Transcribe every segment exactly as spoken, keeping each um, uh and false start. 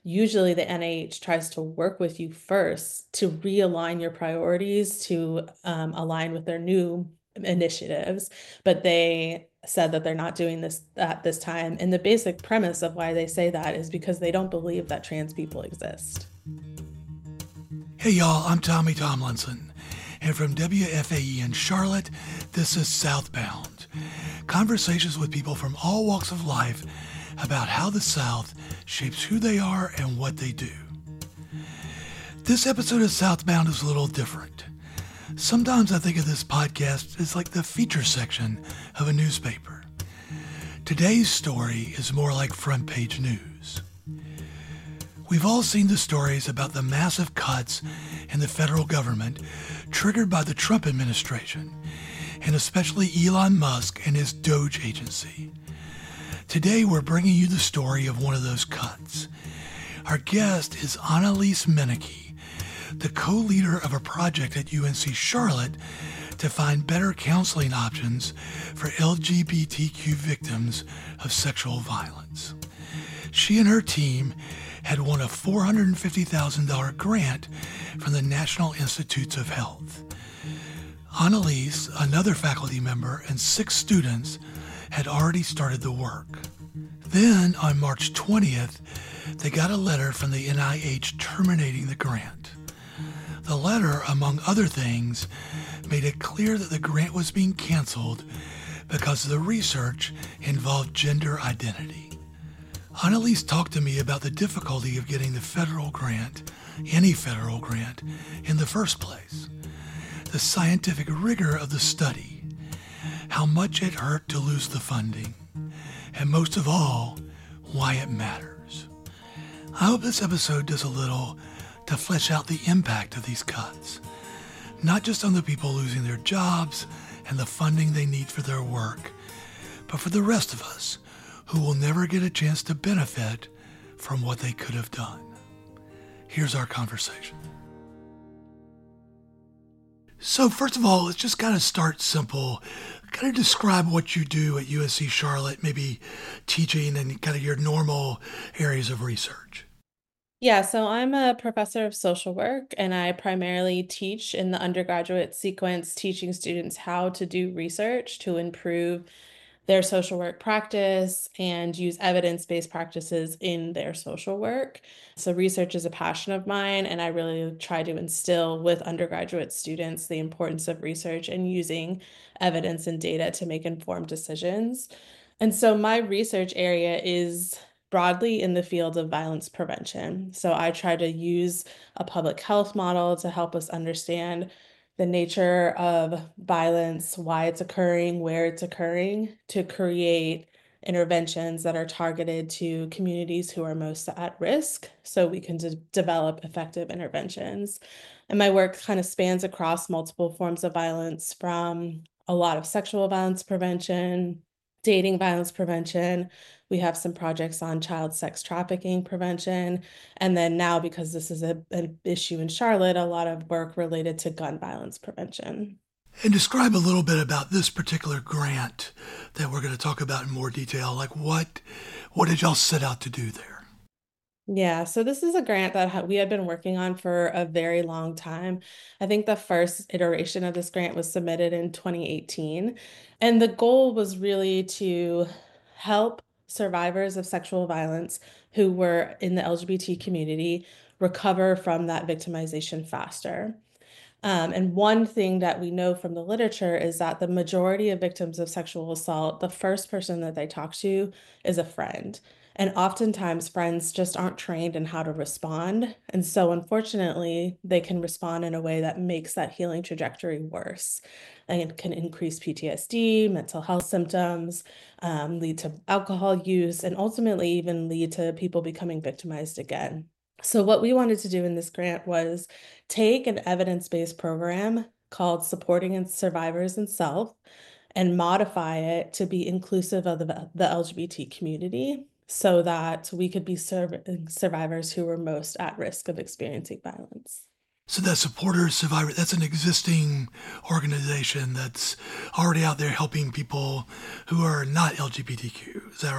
usually the N I H tries to work with you first to realign your priorities to um, align with their new initiatives, but they said that they're not doing this at this time. And the basic premise of why they say that is because they don't believe that trans people exist. Hey y'all, I'm Tommy Tomlinson, and from W F A E in Charlotte, this is Southbound. Conversations with people from all walks of life about how the South shapes who they are and what they do. This episode of Southbound is a little different. Sometimes I think of this podcast as like the feature section of a newspaper. Today's story is more like front page news. We've all seen the stories about the massive cuts in the federal government triggered by the Trump administration, and especially Elon Musk and his Doge agency. Today, we're bringing you the story of one of those cuts. Our guest is Annalise Menike, the co-leader of a project at U N C Charlotte to find better counseling options for L G B T Q victims of sexual violence. She and her team had won a four hundred fifty thousand dollars grant from the National Institutes of Health. Annalise, another faculty member, and six students had already started the work. Then, on March twentieth, they got a letter from the N I H terminating the grant. The letter, among other things, made it clear that the grant was being canceled because the research involved gender identity. Annalise talked to me about the difficulty of getting the federal grant, any federal grant, in the first place, the scientific rigor of the study, how much it hurt to lose the funding, and most of all, why it matters. I hope this episode does a little to flesh out the impact of these cuts, not just on the people losing their jobs and the funding they need for their work, but for the rest of us who will never get a chance to benefit from what they could have done. Here's our conversation. So first of all, let's just kind of start simple. Kind of describe what you do at U N C Charlotte, maybe teaching and kind of your normal areas of research. Yeah, so I'm a professor of social work, and I primarily teach in the undergraduate sequence, teaching students how to do research to improve their social work practice and use evidence-based practices in their social work. So research is a passion of mine, and I really try to instill with undergraduate students the importance of research and using evidence and data to make informed decisions. And so my research area is broadly in the field of violence prevention. So I try to use a public health model to help us understand the nature of violence, why it's occurring, where it's occurring, to create interventions that are targeted to communities who are most at risk so we can de- develop effective interventions. And my work kind of spans across multiple forms of violence, from a lot of sexual violence prevention, dating violence prevention. We have some projects on child sex trafficking prevention. And then now, because this is a, an issue in Charlotte, a lot of work related to gun violence prevention. And describe a little bit about this particular grant that we're going to talk about in more detail. Like what, what did y'all set out to do there? Yeah, so this is a grant that ha- we had been working on for a very long time. I think the first iteration of this grant was submitted in twenty eighteen. And the goal was really to help survivors of sexual violence who were in the L G B T community recover from that victimization faster. Um, and one thing that we know from the literature is that the majority of victims of sexual assault, the first person that they talk to is a friend. And oftentimes, friends just aren't trained in how to respond. And so, unfortunately, they can respond in a way that makes that healing trajectory worse. And it can increase P T S D, mental health symptoms, um, lead to alcohol use, and ultimately even lead to people becoming victimized again. So what we wanted to do in this grant was take an evidence-based program called Supporting and Survivors and Self and modify it to be inclusive of the, the L G B T community so that we could be serving survivors who were most at risk of experiencing violence. So that Supporters Survivor, that's an existing organization that's already out there helping people who are not L G B T Q. Is that right?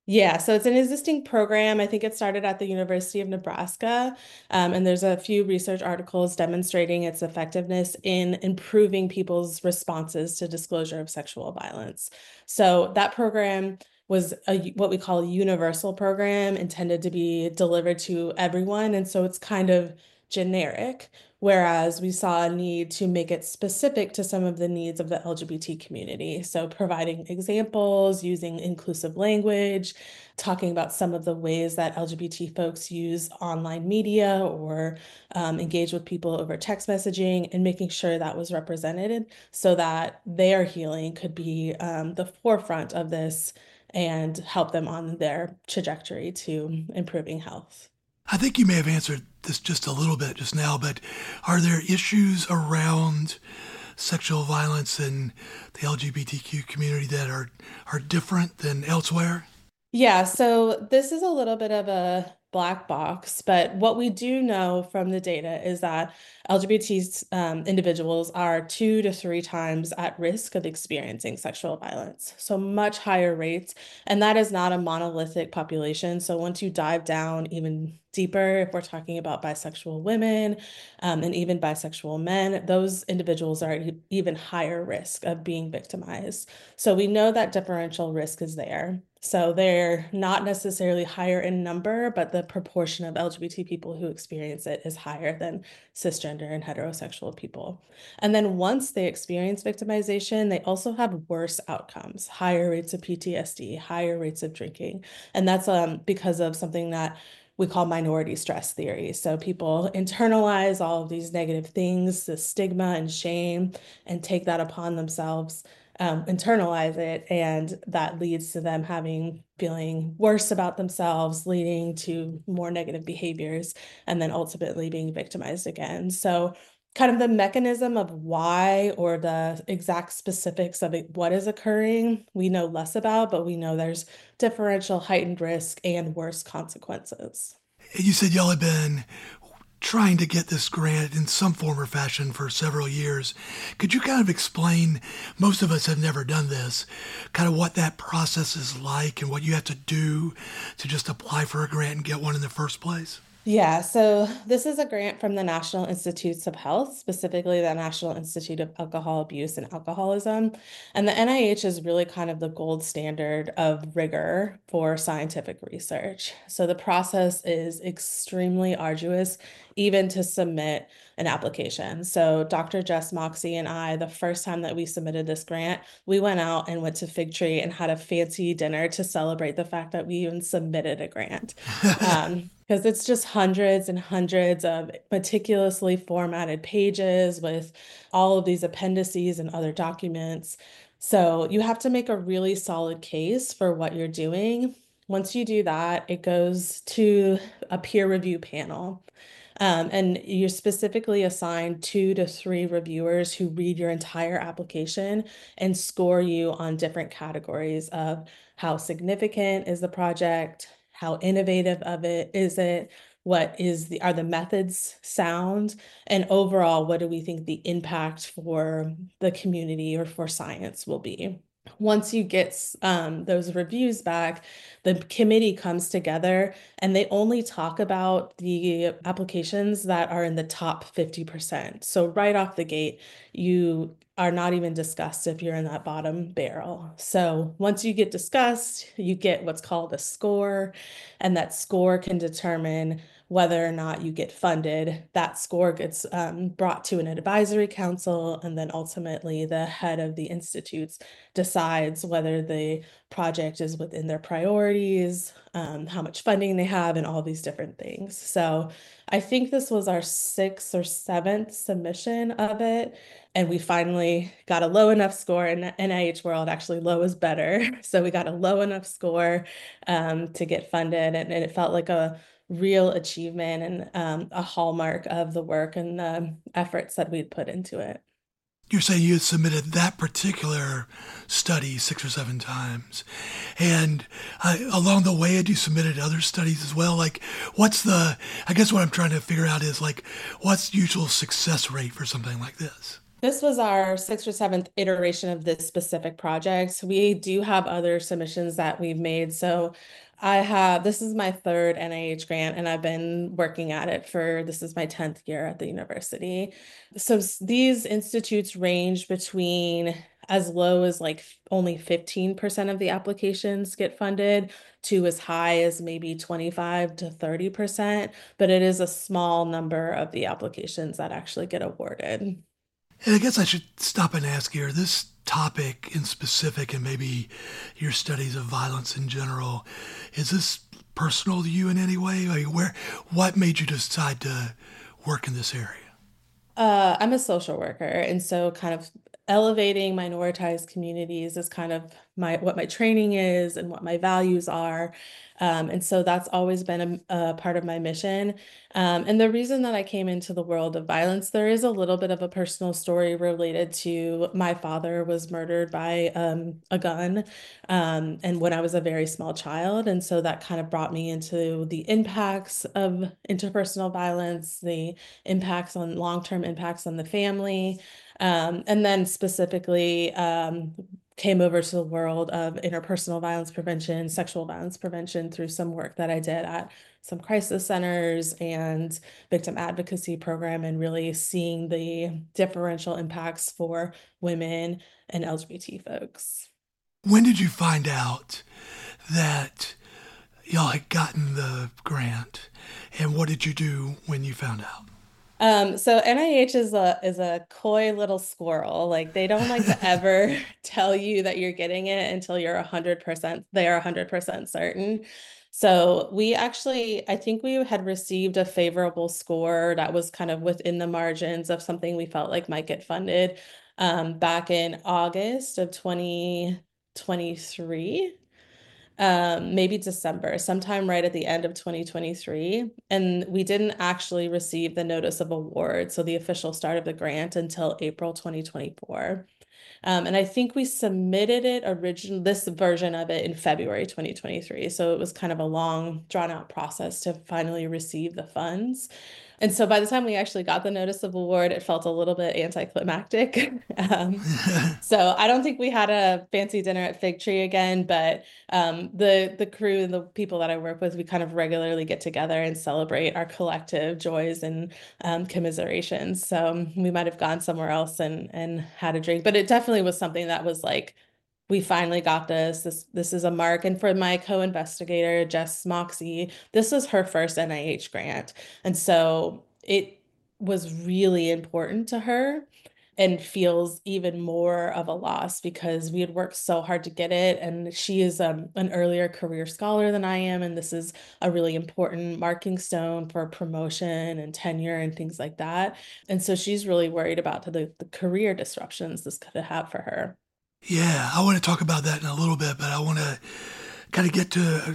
Yeah, so it's an existing program. I think it started at the University of Nebraska, um, and there's a few research articles demonstrating its effectiveness in improving people's responses to disclosure of sexual violence. So that program was a, what we call a universal program intended to be delivered to everyone, and so it's kind of generic. Whereas we saw a need to make it specific to some of the needs of the L G B T community. So, providing examples, using inclusive language, talking about some of the ways that L G B T folks use online media or um, engage with people over text messaging, and making sure that was represented so that their healing could be um, the forefront of this and help them on their trajectory to improving health. I think you may have answered this just a little bit just now, but are there issues around sexual violence in the L G B T Q community that are, are different than elsewhere? Yeah, so this is a little bit of a black box, but what we do know from the data is that L G B T um, individuals are two to three times at risk of experiencing sexual violence. So much higher rates. And that is not a monolithic population. So once you dive down even deeper, if we're talking about bisexual women um, and even bisexual men, those individuals are at even higher risk of being victimized. So we know that differential risk is there. So they're not necessarily higher in number, but the proportion of L G B T people who experience it is higher than cisgender and heterosexual people. And then once they experience victimization, they also have worse outcomes, higher rates of P T S D, higher rates of drinking. And that's um, because of something that we call minority stress theory. So people internalize all of these negative things, the stigma and shame, and take that upon themselves, um, internalize it, and that leads to them having feeling worse about themselves, leading to more negative behaviors, and then ultimately being victimized again. So kind of the mechanism of why or the exact specifics of it, what is occurring, we know less about, but we know there's differential heightened risk and worse consequences. You said y'all had been trying to get this grant in some form or fashion for several years. Could you kind of explain, most of us have never done this, kind of what that process is like and what you have to do to just apply for a grant and get one in the first place? Yeah, so this is a grant from the National Institutes of Health, specifically the National Institute of Alcohol Abuse and Alcoholism. And the N I H is really kind of the gold standard of rigor for scientific research. So the process is extremely arduous, even to submit an application. So Doctor Jess Moxie and I, the first time that we submitted this grant, we went out and went to Fig Tree and had a fancy dinner to celebrate the fact that we even submitted a grant. Um, because it's just hundreds and hundreds of meticulously formatted pages with all of these appendices and other documents. So you have to make a really solid case for what you're doing. Once you do that, it goes to a peer review panel. Um, and you're specifically assigned two to three reviewers who read your entire application and score you on different categories of how significant is the project, how innovative of it is it, what is the are the methods sound, and overall, what do we think the impact for the community or for science will be. Once you get um, those reviews back, the committee comes together and they only talk about the applications that are in the top fifty percent. So right off the gate, you are not even discussed if you're in that bottom barrel. So once you get discussed, you get what's called a score, and that score can determine whether or not you get funded. That score gets um, brought to an advisory council, and then ultimately the head of the institutes decides whether the project is within their priorities, um, how much funding they have, and all these different things. So I think this was our sixth or seventh submission of it. And we finally got a low enough score in the N I H world. Actually, low is better. So we got a low enough score um, to get funded. And, and it felt like a real achievement and um, a hallmark of the work and the efforts that we'd put into it. You're saying you had submitted that particular study six or seven times. And uh, along the way, had you submitted other studies as well? Like, what's the, I guess what I'm trying to figure out is like, what's the usual success rate for something like this? This was our sixth or seventh iteration of this specific project. We do have other submissions that we've made. So I have, this is my third N I H grant, and I've been working at it for, this is my tenth year at the university. So s- these institutes range between as low as like f- only fifteen percent of the applications get funded to as high as maybe twenty-five to thirty percent, but it is a small number of the applications that actually get awarded. And I guess I should stop and ask here this topic in specific, and maybe your studies of violence in general, is this personal to you in any way? Like where, what made you decide to work in this area? Uh, I'm a social worker, and so kind of elevating minoritized communities is kind of my what my training is and what my values are. Um, and so that's always been a, a part of my mission. Um, and the reason that I came into the world of violence, there is a little bit of a personal story related to my father was murdered by um, a gun, um, and when I was a very small child. And so that kind of brought me into the impacts of interpersonal violence, the impacts on long-term impacts on the family. Um, and then specifically um, came over to the world of interpersonal violence prevention, sexual violence prevention through some work that I did at some crisis centers and victim advocacy program, and really seeing the differential impacts for women and L G B T folks. When did you find out that y'all had gotten the grant, and what did you do when you found out? Um, so N I H is a is a coy little squirrel. Like they don't like to ever tell you that you're getting it until you're a hundred percent, they are a hundred percent certain. So we actually, I think we had received a favorable score that was kind of within the margins of something we felt like might get funded um, back in August of twenty twenty-three, um, maybe December, sometime right at the end of twenty twenty-three. And we didn't actually receive the notice of award, so the official start of the grant, until April twenty twenty-four. Um, and I think we submitted it original this version of it in February twenty twenty-three. So it was kind of a long, drawn out process to finally receive the funds. And so by the time we actually got the notice of award, it felt a little bit anticlimactic. um, so I don't think we had a fancy dinner at Fig Tree again, but um, the the crew and the people that I work with, we kind of regularly get together and celebrate our collective joys and um, commiserations. So um, we might have gone somewhere else and and had a drink, but it definitely was something that was like, we finally got this. This this is a mark. And for my co-investigator, Jess Moxie, this was her first N I H grant. And so it was really important to her and feels even more of a loss because we had worked so hard to get it. And she is um, an earlier career scholar than I am. And this is a really important marking stone for promotion and tenure and things like that. And so she's really worried about the, the career disruptions this could have for her. Yeah, I want to talk about that in a little bit, but I want to kind of get to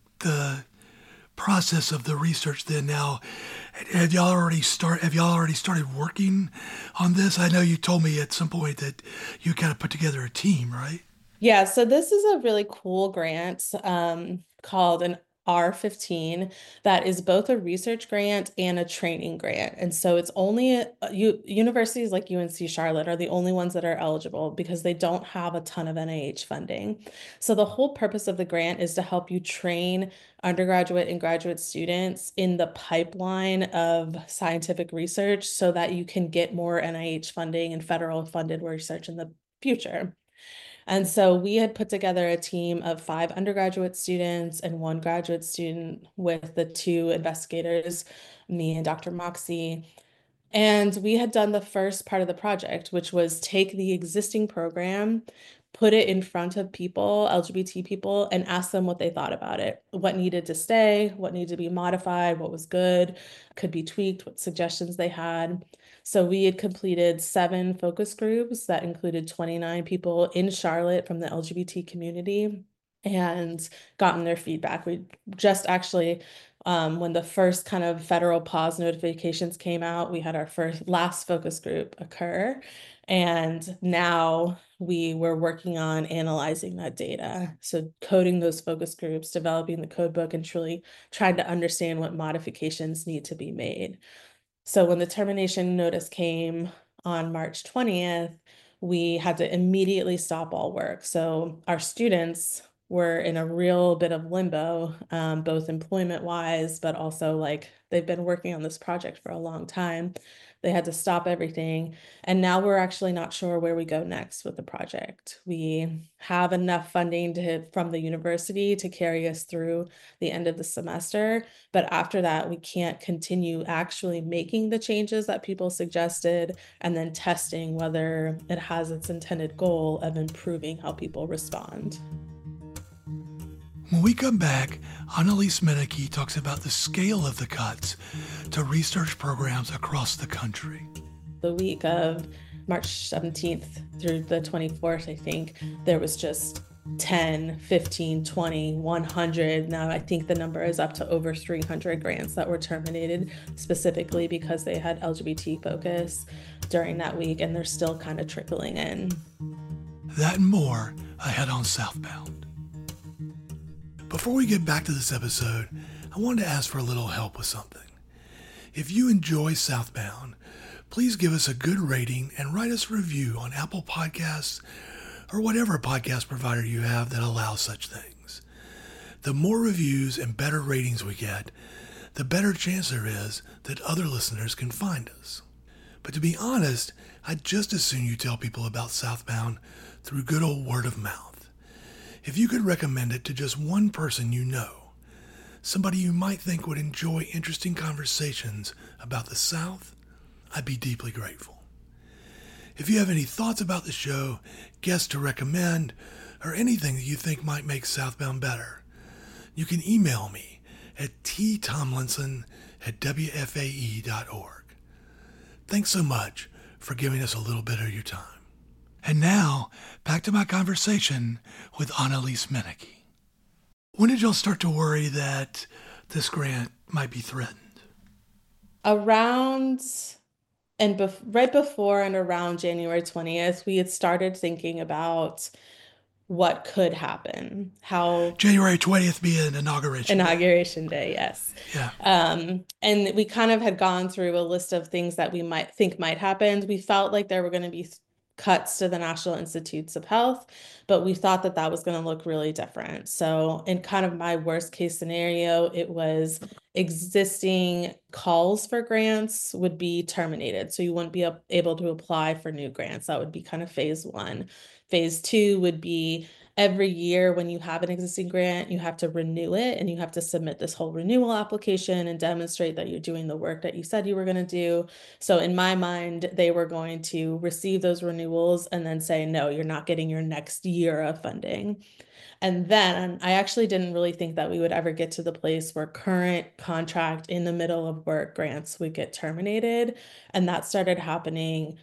the process of the research then. Now, have y'all already start have y'all already started working on this? I know you told me at some point that you kind of put together a team, right? Yeah, so this is a really cool grant um, called an R fifteen that is both a research grant and a training grant. And so it's only uh, you, universities like U N C Charlotte are the only ones that are eligible because they don't have a ton of N I H funding. So the whole purpose of the grant is to help you train undergraduate and graduate students in the pipeline of scientific research so that you can get more N I H funding and federal funded research in the future. And so we had put together a team of five undergraduate students and one graduate student with the two investigators, me and Doctor Moxie. And we had done the first part of the project, which was take the existing program, put it in front of people, L G B T people, and ask them what they thought about it, what needed to stay, what needed to be modified, what was good, could be tweaked, what suggestions they had. So we had completed seven focus groups that included twenty-nine people in Charlotte from the L G B T community and gotten their feedback. We just actually um, when the first kind of federal pause notifications came out, we had our first last focus group occur. And now we were working on analyzing that data. So coding those focus groups, developing the code book, and truly trying to understand what modifications need to be made. So when the termination notice came on March twentieth, we had to immediately stop all work. So our students were in a real bit of limbo, um, both employment wise, but also like they've been working on this project for a long time. They had to stop everything. And now we're actually not sure where we go next with the project. We have enough funding to, from the university to carry us through the end of the semester. But after that, we can't continue actually making the changes that people suggested and then testing whether it has its intended goal of improving how people respond. When we come back, Annalise Menike talks about the scale of the cuts to research programs across the country. The week of March seventeenth through the twenty-fourth, I think, there was just ten, fifteen, twenty, one hundred. Now I think the number is up to over three hundred grants that were terminated specifically because they had L G B T focus during that week, and they're still kind of trickling in. That and more ahead on Southbound. Before we get back to this episode, I wanted to ask for a little help with something. If you enjoy Southbound, please give us a good rating and write us a review on Apple Podcasts or whatever podcast provider you have that allows such things. The more reviews and better ratings we get, the better chance there is that other listeners can find us. But to be honest, I'd just as soon you tell people about Southbound through good old word of mouth. If you could recommend it to just one person you know, somebody you might think would enjoy interesting conversations about the South, I'd be deeply grateful. If you have any thoughts about the show, guests to recommend, or anything that you think might make Southbound better, you can email me at t tomlinson at w f a e dot org. Thanks so much for giving us a little bit of your time. And now, back to my conversation with Annalise Menike. When did y'all start to worry that this grant might be threatened? Around and bef- right before and around January twentieth, we had started thinking about what could happen, how January twentieth being inauguration inauguration day, day yes. Yeah. Um, and we kind of had gone through a list of things that we might think might happen. We felt like there were going to be cuts to the National Institutes of Health, but we thought that that was going to look really different. So in kind of my worst case scenario, it was existing calls for grants would be terminated. So you wouldn't be able to apply for new grants. That would be kind of phase one. Phase two would be every year when you have an existing grant, you have to renew it and you have to submit this whole renewal application and demonstrate that you're doing the work that you said you were going to do. So in my mind, they were going to receive those renewals and then say, no, you're not getting your next year of funding. And then I actually didn't really think that we would ever get to the place where current contract in the middle of work grants would get terminated. And that started happening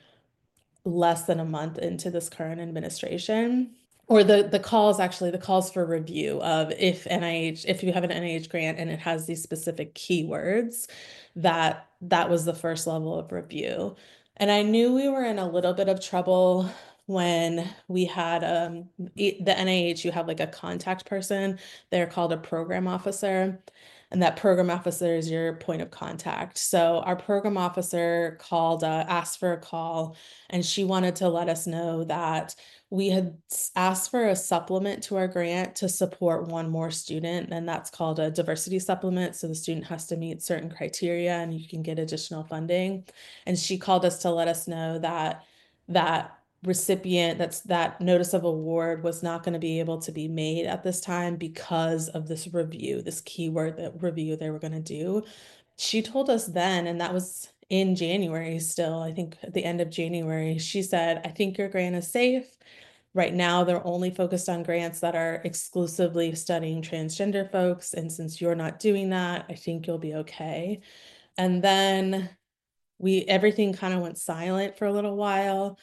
less than a month into this current administration. Or the the calls, actually, the calls for review of if N I H, if you have an N I H grant and it has these specific keywords, that that was the first level of review. And I knew we were in a little bit of trouble when we had um, the N I H, you have like a contact person. They're called a program officer. And that program officer is your point of contact. So our program officer called, uh, asked for a call, and she wanted to let us know that we had asked for a supplement to our grant to support one more student, and that's called a diversity supplement. So the student has to meet certain criteria and you can get additional funding. And she called us to let us know that that recipient, that's that notice of award was not going to be able to be made at this time because of this review, this keyword that review they were going to do. She told us then, and that was in January still, I think at the end of January, she said, I think your grant is safe. Right now, they're only focused on grants that are exclusively studying transgender folks. And since you're not doing that, I think you'll be okay. And then we, everything kind of went silent for a little while.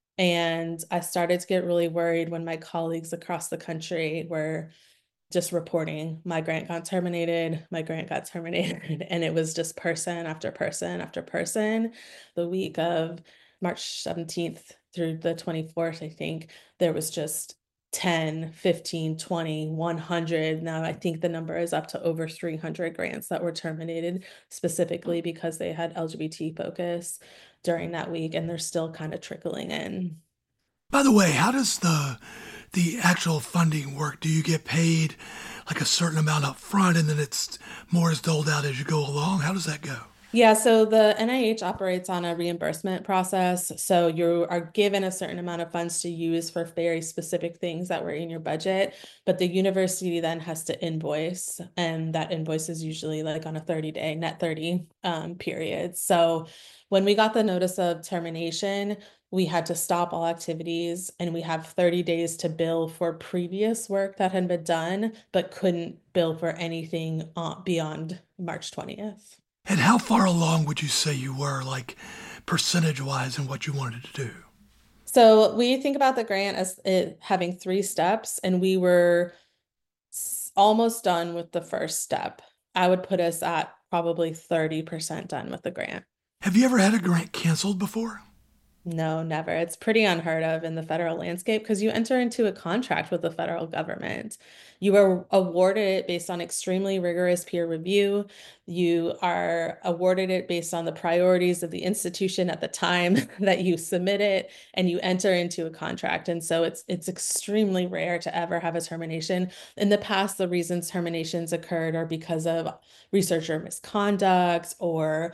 And I started to get really worried when my colleagues across the country were just reporting my grant got terminated, my grant got terminated. And it was just person after person after person. The week of March seventeenth through the twenty-fourth, I think, there was just ten, fifteen, twenty, one hundred. Now I think the number is up to over three hundred grants that were terminated specifically because they had L G B T focus during that week, and they're still kind of trickling in. By the way, how does the the actual funding work? Do you get paid like a certain amount up front and then it's more is doled out as you go along? How does that go? Yeah, so the N I H operates on a reimbursement process. So you are given a certain amount of funds to use for very specific things that were in your budget, but the university then has to invoice, and that invoice is usually like on a thirty day, net thirty um, period. So when we got the notice of termination, we had to stop all activities, and we have thirty days to bill for previous work that had been done, but couldn't bill for anything uh, beyond March twentieth. And how far along would you say you were, like percentage wise, in what you wanted to do? So we think about the grant as it having three steps, and we were s- almost done with the first step. I would put us at probably thirty percent done with the grant. Have you ever had a grant canceled before? No, never. It's pretty unheard of in the federal landscape because you enter into a contract with the federal government. You are awarded it based on extremely rigorous peer review. You are awarded it based on the priorities of the institution at the time that you submit it, and you enter into a contract. And so it's it's extremely rare to ever have a termination. In the past, the reasons terminations occurred are because of researcher misconduct or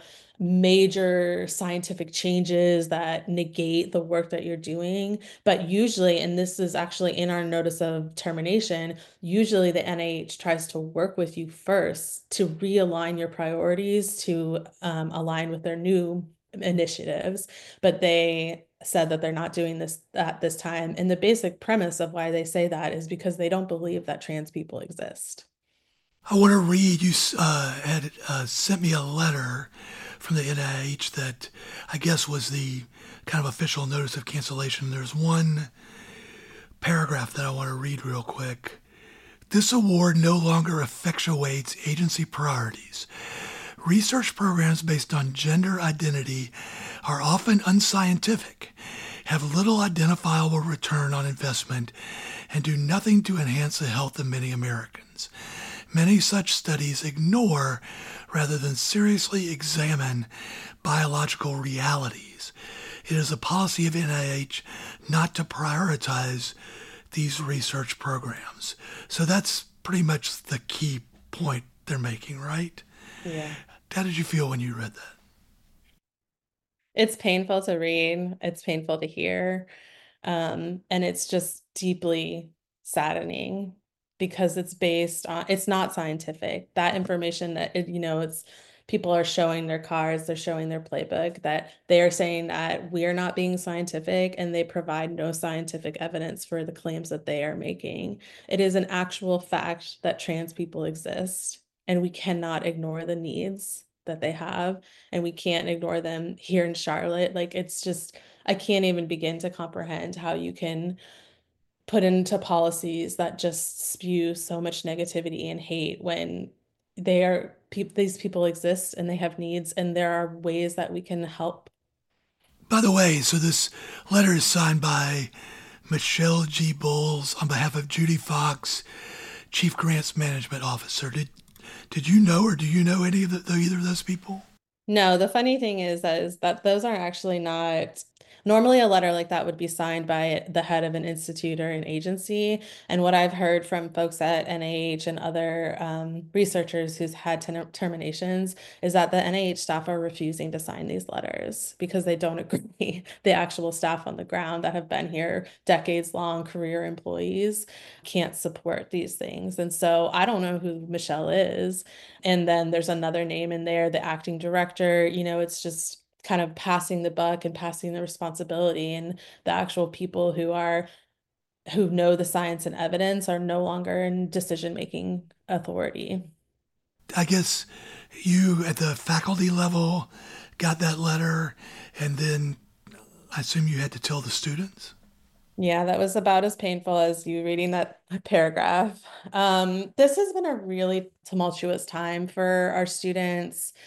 major scientific changes that negate the work that you're doing. But usually, and this is actually in our notice of termination, usually the N I H tries to work with you first to realign your priorities to um, align with their new initiatives. But they said that they're not doing this at this time. And the basic premise of why they say that is because they don't believe that trans people exist. I want to read. You uh, had uh, sent me a letter from the N I H that I guess was the kind of official notice of cancellation. There's one paragraph that I want to read real quick. This award no longer effectuates agency priorities. Research programs based on gender identity are often unscientific, have little identifiable return on investment, and do nothing to enhance the health of many Americans. Many such studies ignore rather than seriously examine biological realities. It is a policy of N I H not to prioritize these research programs. So that's pretty much the key point they're making, right? Yeah. How did you feel when you read that? It's painful to read, it's painful to hear. Um, and it's just deeply saddening because it's based on, it's not scientific. That information that, it, you know, it's people are showing their cards, they're showing their playbook, that they are saying that we are not being scientific, and they provide no scientific evidence for the claims that they are making. It is an actual fact that trans people exist, and we cannot ignore the needs that they have, and we can't ignore them here in Charlotte. Like, it's just, I can't even begin to comprehend how you can put into policies that just spew so much negativity and hate when they are people these people exist and they have needs, and there are ways that we can help. By the way, so this letter is signed by Michelle G. Bowles on behalf of Judy Fox, Chief Grants Management Officer. Did did you know, or do you know any of the, either of those people? No, the funny thing is that is that those are actually not normally a letter like that would be signed by the head of an institute or an agency. And what I've heard from folks at N I H and other um, researchers who's had ten terminations is that the N I H staff are refusing to sign these letters because they don't agree. The actual staff on the ground that have been here decades long, career employees, can't support these things. And so I don't know who Michelle is. And then there's another name in there, the acting director. You know, it's just kind of passing the buck and passing the responsibility. And the actual people who are who know the science and evidence are no longer in decision-making authority. I guess you at the faculty level got that letter, and then I assume you had to tell the students. Yeah, that was about as painful as you reading that paragraph. Um, this has been a really tumultuous time for our students.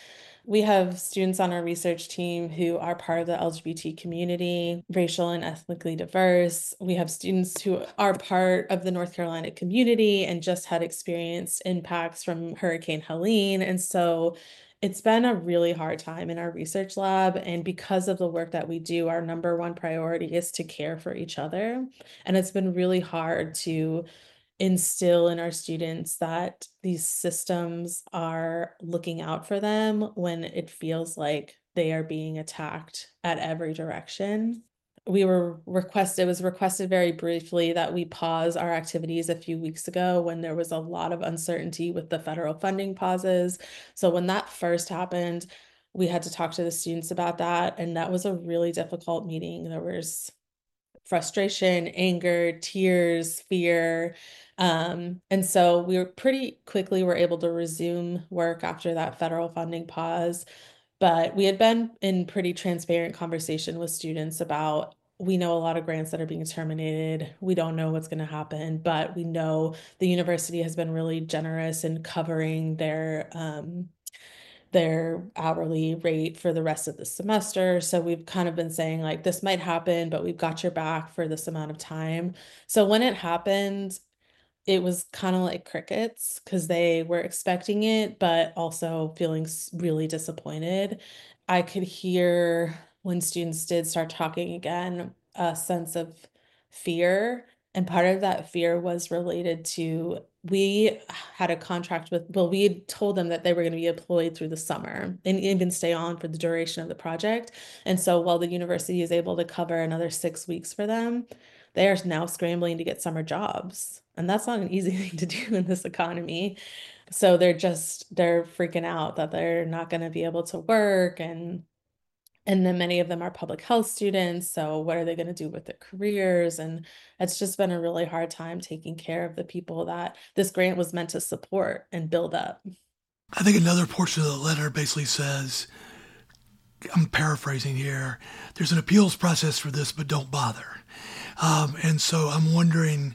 We have students on our research team who are part of the L G B T community, racial and ethnically diverse. We have students who are part of the North Carolina community and just had experienced impacts from Hurricane Helene. And so it's been a really hard time in our research lab. And because of the work that we do, our number one priority is to care for each other. And it's been really hard to instill in our students that these systems are looking out for them when it feels like they are being attacked at every direction. We were requested, it was requested very briefly that we pause our activities a few weeks ago when there was a lot of uncertainty with the federal funding pauses. So when that first happened, we had to talk to the students about that. And that was a really difficult meeting. There was frustration, anger, tears, fear. Um, and so we were pretty quickly were able to resume work after that federal funding pause. But we had been in pretty transparent conversation with students about we know a lot of grants that are being terminated. We don't know what's going to happen, but we know the university has been really generous in covering their um, their hourly rate for the rest of the semester. So we've kind of been saying like this might happen, but we've got your back for this amount of time. So when it happened, it was kind of like crickets because they were expecting it, but also feeling really disappointed. I could hear when students did start talking again, a sense of fear. And part of that fear was related to we had a contract with, well, we had told them that they were going to be employed through the summer and even stay on for the duration of the project. And so while the university is able to cover another six weeks for them, they are now scrambling to get summer jobs. And that's not an easy thing to do in this economy. So they're just, they're freaking out that they're not going to be able to work. And and then many of them are public health students. So what are they going to do with their careers? And it's just been a really hard time taking care of the people that this grant was meant to support and build up. I think another portion of the letter basically says, I'm paraphrasing here, there's an appeals process for this, but don't bother. Um, and so I'm wondering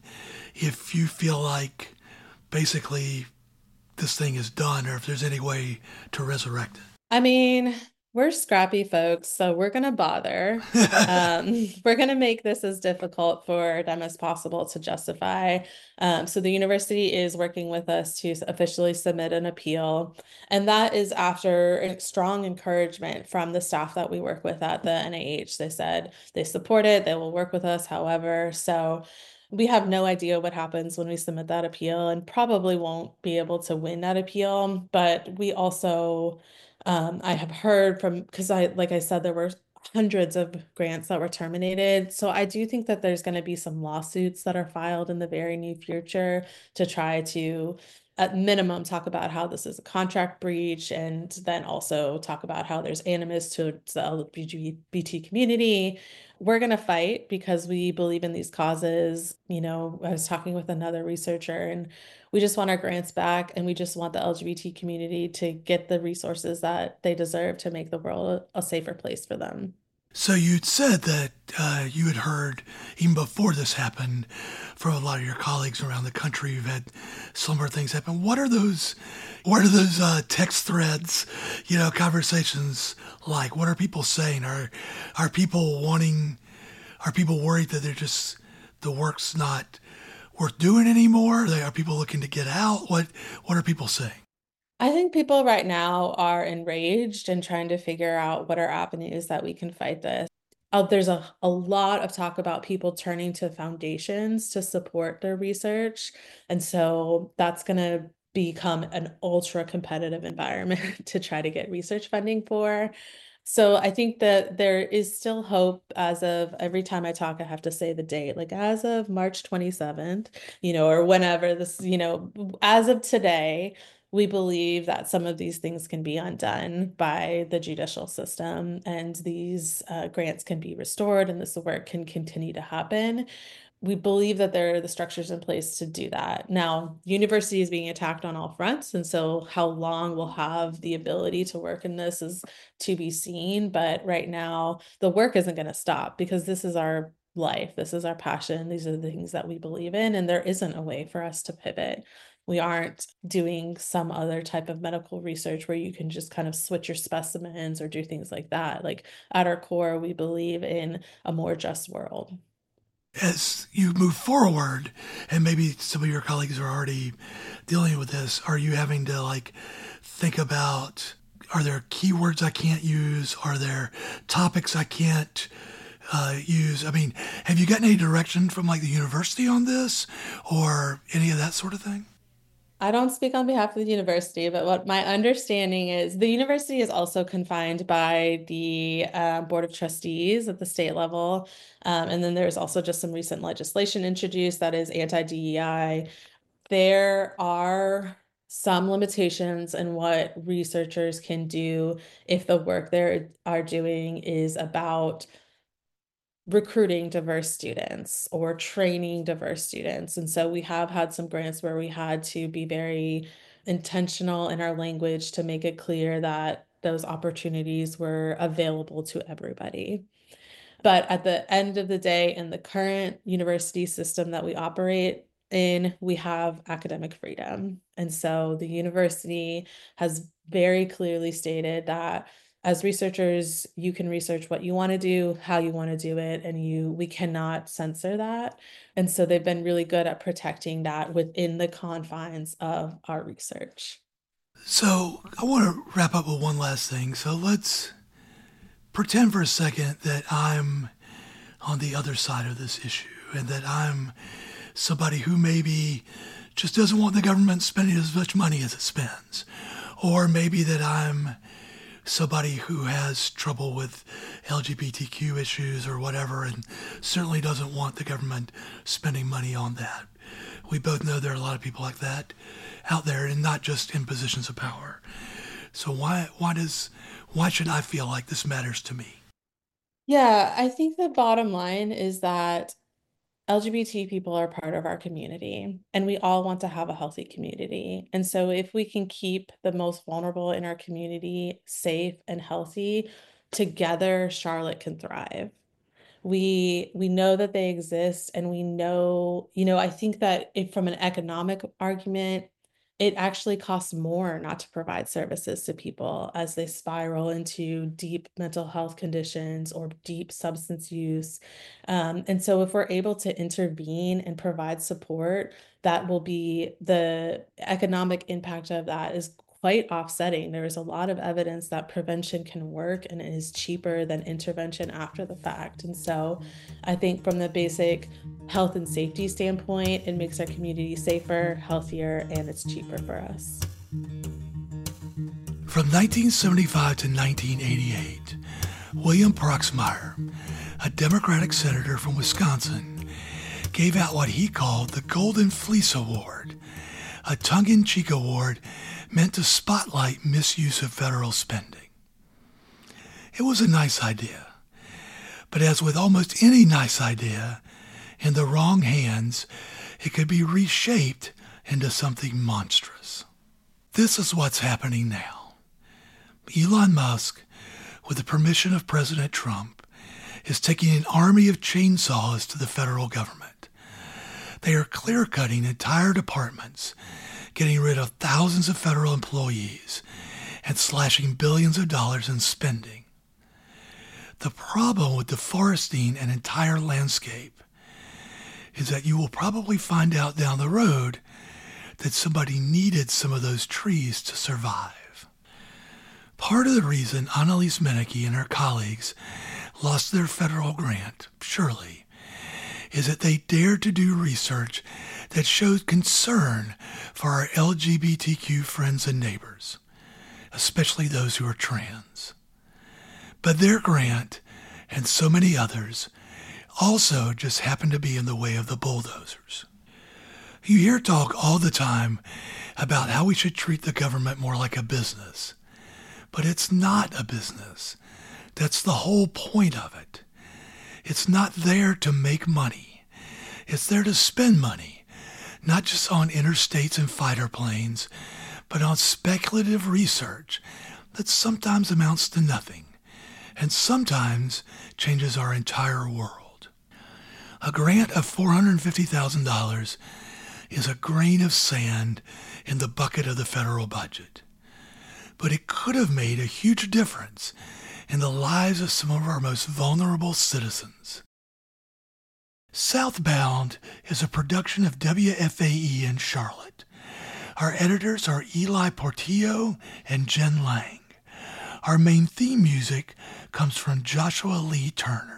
if you feel like basically this thing is done or if there's any way to resurrect it. I mean, we're scrappy folks, so we're going to bother. Um, we're going to make this as difficult for them as possible to justify. Um, so the university is working with us to officially submit an appeal. And that is after strong encouragement from the staff that we work with at the N I H. They said they support it, they will work with us, however. So we have no idea what happens when we submit that appeal and probably won't be able to win that appeal. But we also um, I have heard from, because I, like I said, there were hundreds of grants that were terminated. So I do think that there's going to be some lawsuits that are filed in the very near future to try to, at minimum, talk about how this is a contract breach and then also talk about how there's animus to the L G B T community. We're going to fight because we believe in these causes. You know, I was talking with another researcher and we just want our grants back and we just want the L G B T community to get the resources that they deserve to make the world a safer place for them. So you'd said that uh, you had heard, even before this happened, from a lot of your colleagues around the country who've had similar things happen. What are those, what are those uh, text threads, you know, conversations like? What are people saying? Are, are people wanting, are people worried that they're just, the work's not worth doing anymore? Are people looking to get out? What, what are people saying? I think people right now are enraged and trying to figure out what are avenues that we can fight this. Uh, there's a, a lot of talk about people turning to foundations to support their research. And so that's going to become an ultra competitive environment to try to get research funding for. So I think that there is still hope as of every time I talk, I have to say the date, like as of March twenty-seventh, you know, or whenever this, you know, as of today, we believe that some of these things can be undone by the judicial system and these uh, grants can be restored and this work can continue to happen. We believe that there are the structures in place to do that. Now, university is being attacked on all fronts, and so how long we'll have the ability to work in this is to be seen. But right now, the work isn't going to stop because this is our life. This is our passion. These are the things that we believe in, and there isn't a way for us to pivot. We aren't doing some other type of medical research where you can just kind of switch your specimens or do things like that. Like at our core, we believe in a more just world. As you move forward, and maybe some of your colleagues are already dealing with this, are you having to like think about, are there keywords I can't use? Are there topics I can't uh, use? I mean, have you gotten any direction from like the university on this or any of that sort of thing? I don't speak on behalf of the university, but what my understanding is the university is also confined by the uh, Board of Trustees at the state level. Um, and then there's also just some recent legislation introduced that is anti-D E I. There are some limitations in what researchers can do if the work they are doing is about recruiting diverse students or training diverse students. And so we have had some grants where we had to be very intentional in our language to make it clear that those opportunities were available to everybody. But at the end of the day, in the current university system that we operate in, we have academic freedom. And so the university has very clearly stated that as researchers, you can research what you want to do, how you want to do it, and you we cannot censor that. And so they've been really good at protecting that within the confines of our research. So I want to wrap up with one last thing. So let's pretend for a second that I'm on the other side of this issue and that I'm somebody who maybe just doesn't want the government spending as much money as it spends. Or maybe that I'm somebody who has trouble with L G B T Q issues or whatever and certainly doesn't want the government spending money on that. We both know there are a lot of people like that out there and not just in positions of power. So why why does why should I feel like this matters to me? Yeah, I think the bottom line is that L G B T people are part of our community, and we all want to have a healthy community. And so, if we can keep the most vulnerable in our community safe and healthy, together, Charlotte can thrive. We we know that they exist, and we know, you know, I think that if from an economic argument, it actually costs more not to provide services to people as they spiral into deep mental health conditions or deep substance use. Um, and so if we're able to intervene and provide support, that will be the economic impact of that is quite offsetting. There is a lot of evidence that prevention can work and it is cheaper than intervention after the fact. And so I think from the basic health and safety standpoint, it makes our community safer, healthier, and it's cheaper for us. From nineteen seventy-five to nineteen eighty-eight, William Proxmire, a Democratic senator from Wisconsin, gave out what he called the Golden Fleece Award, a tongue-in-cheek award meant to spotlight misuse of federal spending. It was a nice idea, but as with almost any nice idea, in the wrong hands, it could be reshaped into something monstrous. This is what's happening now. Elon Musk, with the permission of President Trump, is taking an army of chainsaws to the federal government. They are clear-cutting entire departments, getting rid of thousands of federal employees, and slashing billions of dollars in spending. The problem with deforesting an entire landscape is that you will probably find out down the road that somebody needed some of those trees to survive. Part of the reason Annalise Menike and her colleagues lost their federal grant, surely, is that they dared to do research that showed concern for our L G B T Q friends and neighbors, especially those who are trans. But their grant, and so many others, also just happened to be in the way of the bulldozers. You hear talk all the time about how we should treat the government more like a business, but it's not a business. That's the whole point of it. It's not there to make money. It's there to spend money, not just on interstates and fighter planes, but on speculative research that sometimes amounts to nothing, and sometimes changes our entire world. A grant of four hundred fifty thousand dollars is a grain of sand in the bucket of the federal budget. But it could have made a huge difference in the lives of some of our most vulnerable citizens. Southbound is a production of W F A E in Charlotte. Our editors are Eli Portillo and Jen Lang. Our main theme music comes from Joshua Lee Turner.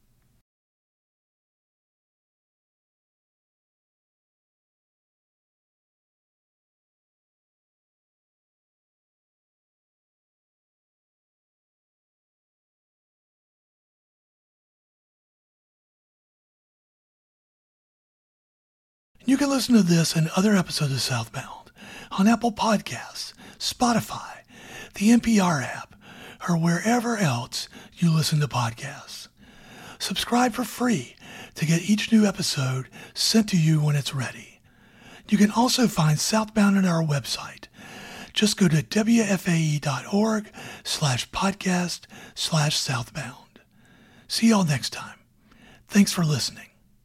You can listen to this and other episodes of Southbound on Apple Podcasts, Spotify, the N P R app, or wherever else you listen to podcasts. Subscribe for free to get each new episode sent to you when it's ready. You can also find Southbound on our website. Just go to W F A E dot org slash podcast slash Southbound. See y'all next time. Thanks for listening.